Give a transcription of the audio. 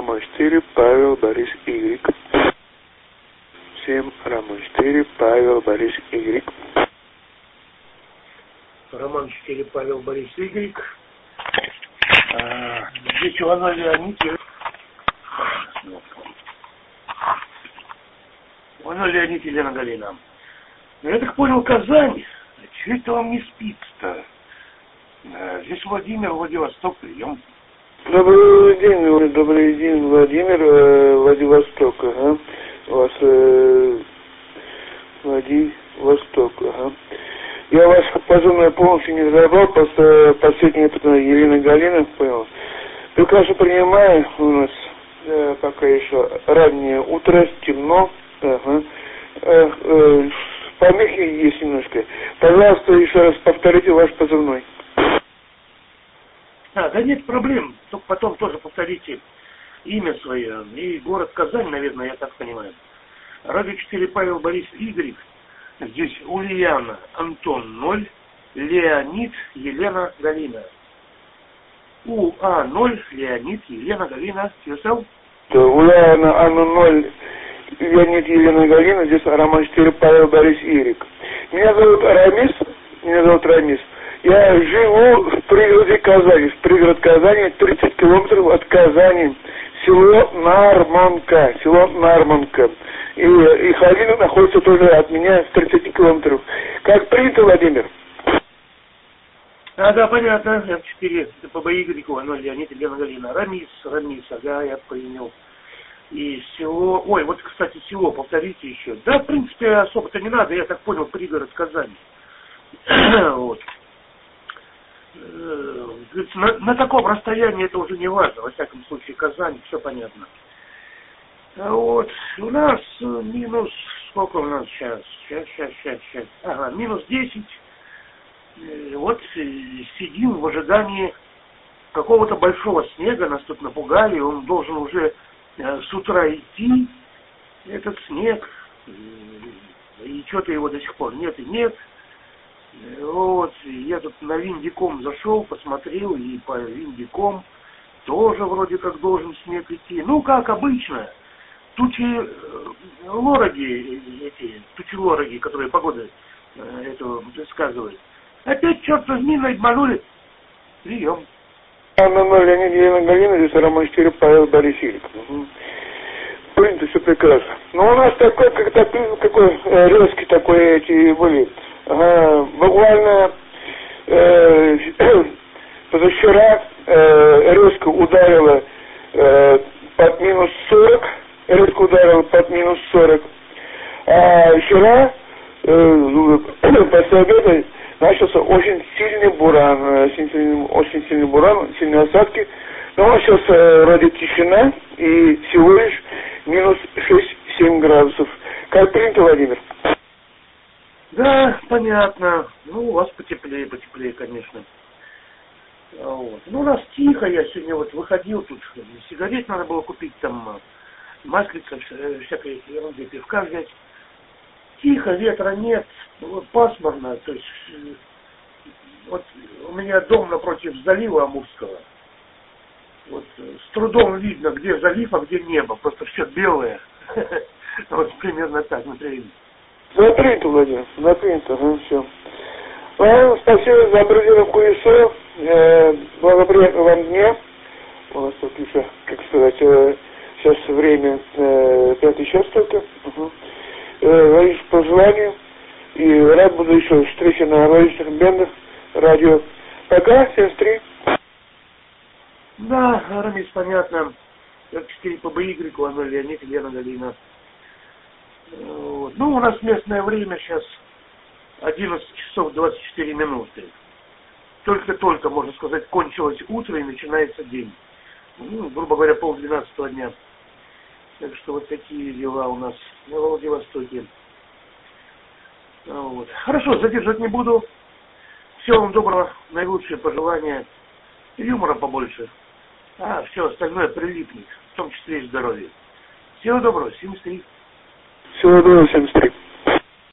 Роман 4, Павел, Борис, Y. 7, Роман 4, Павел, Борис, Y. Роман 4, Павел, Борис, Y. Здесь Иванов Леонид. Иванов Леонид, Елена Галина. Ну, я так понял, Казань. Чего это вам не спится-то? Здесь Владимир, Владивосток, прием. Добрый день, Владимир, Владивосток, ага. У вас Владивосток, ага. Я вас позывной полностью не разобрал, просто последняя Елена Галина, понял. Прекрасно принимаю, у нас пока еще раннее утро, темно, ага. Помехи есть немножко. Пожалуйста, еще раз повторите ваш позывной. Да нет проблем, только потом тоже повторите имя свое и город Казань, наверное, я так понимаю. Радио 4, Павел, Борис, Y. Здесь Ульяна, Антон 0, Леонид, Елена, Галина. УА 0, Леонид, Елена, Галина. Yourself? Ульяна, Анна 0, Леонид, Елена, Галина. Здесь Роман 4, Павел, Борис, Y. Меня зовут Рамис. Я живу в пригороде Казани. В пригород Казани, 30 километров от Казани. Село Нарманка. И Халина находится тоже от меня в 30 километров. Как принято, Владимир? Да, понятно. М4, по Y, 0, Леонид, Елена, Галина. Рамис, ага, я принял. И село... Ой, вот, кстати, село, повторите еще. Да, в принципе, особо-то не надо, я так понял, пригород Казани. Вот. На таком расстоянии это уже не важно, во всяком случае, Казань, все понятно. Вот, у нас минус, сколько у нас сейчас? Ага, минус 10. Вот сидим в ожидании какого-то большого снега, нас тут напугали, он должен уже с утра идти, этот снег, и что-то его до сих пор нет и нет. Вот, я тут на Виндиком зашел, посмотрел, и по Виндиком тоже вроде как должен снег идти. Ну, как обычно, тучелороги, которые погоды эту предсказывают. Опять, черт возьми, обманули. Прием. Анна 0, Леонид, Елена, Галина, здесь Роман 4, Павел, Борис, Y. Принято, все прекрасно. Но у нас такой резкий такой эти были. Буквально позавчера резко ударило под минус 40, а вчера после обеда начался очень сильный буран, сильные осадки. Но сейчас вроде тишина и всего лишь минус 6-7 градусов. Как принято, Владимир? Да, понятно. Ну, у вас потеплее, конечно. Вот. Ну, у нас тихо, я сегодня вот выходил, тут сигарет надо было купить, там маслица, всякой ерунды, пивка взять. Тихо, ветра нет, пасмурно, то есть вот у меня дом напротив залива Амурского. Вот с трудом видно, где залив, а где небо, просто все белое. Вот примерно так, например. Запринято, Владимир, все. Ладно, спасибо за определенную хуесу. Благоприятного вам дня. У нас тут еще, как сказать, сейчас время 5 час только. Говоришь по желанию. И рад буду еще встрече на различных бендах радио. Пока, 73. Да, Рамис, понятно. 4 по Y, 0, Леонид, Елена, Галина. Вот. Ну, у нас местное время сейчас 11 часов 24 минуты. Только, можно сказать, кончилось утро и начинается день. Ну, грубо говоря, 11:30 дня. Так что вот такие дела у нас на Владивостоке. Вот. Хорошо, задержать не буду. Всего вам доброго, наилучшие пожелания. Юмора побольше. А все остальное прилипнет, в том числе и здоровье. Всего доброго, 73. Всего доброго, 73.